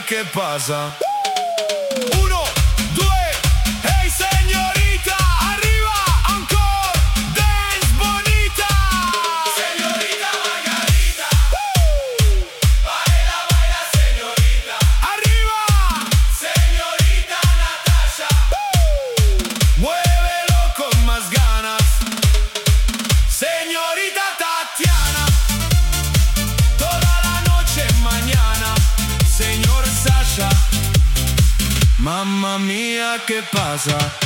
che pasa? Uno, due, hey señorita, arriva ancora, dance bonita. Señorita Margarita, baila, baila señorita. Arriva, señorita Natasha, muévelo con más ganas. Señorita Tatiana, toda la noche mañana. Señor Sasha, mamma mia che pasa?